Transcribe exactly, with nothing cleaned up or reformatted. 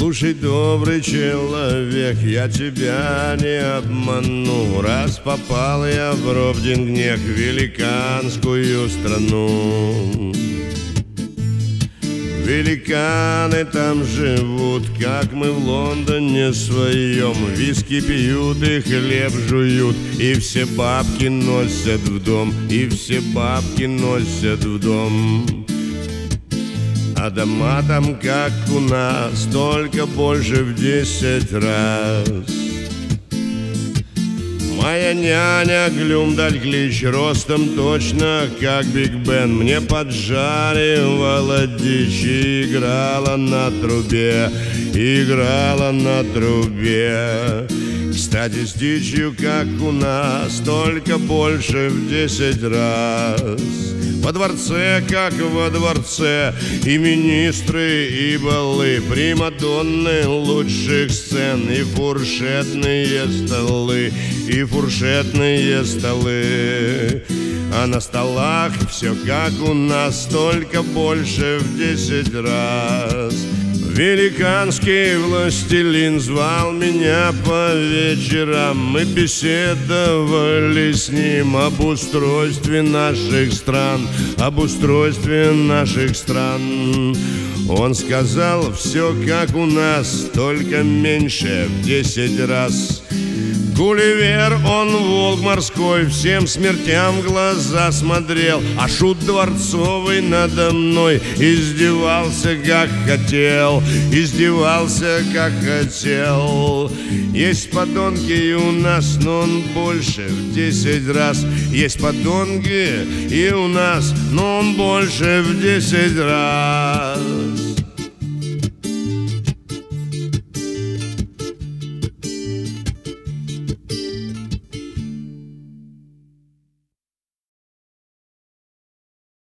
Слушай, добрый человек, я тебя не обману. Раз попал я в Ровдингнех, великанскую страну. Великаны там живут, как мы в Лондоне своем. Виски пьют и хлеб жуют, и все бабки носят в дом, и все бабки носят в дом. А дома там, как у нас, только больше в десять раз. Моя няня Глюмдальклич, ростом точно, как Биг Бен, мне поджаривала дичь и играла на трубе, играла на трубе. Кстати, с дичью, как у нас, только больше в десять раз. Во дворце, как во дворце, и министры, и балы, примадонны лучших сцен, и фуршетные столы, и фуршетные столы. А на столах все как у нас, только больше в десять раз. Великанский властелин звал меня по вечерам. Мы беседовали с ним об устройстве наших стран, об устройстве наших стран. Он сказал, все как у нас, только меньше в десять раз. Гулливер, он волк морской, всем смертям в глаза смотрел, а шут дворцовый надо мной издевался, как хотел, издевался, как хотел. Есть подонки и у нас, но он больше в десять раз. Есть подонки и у нас, но он больше в десять раз.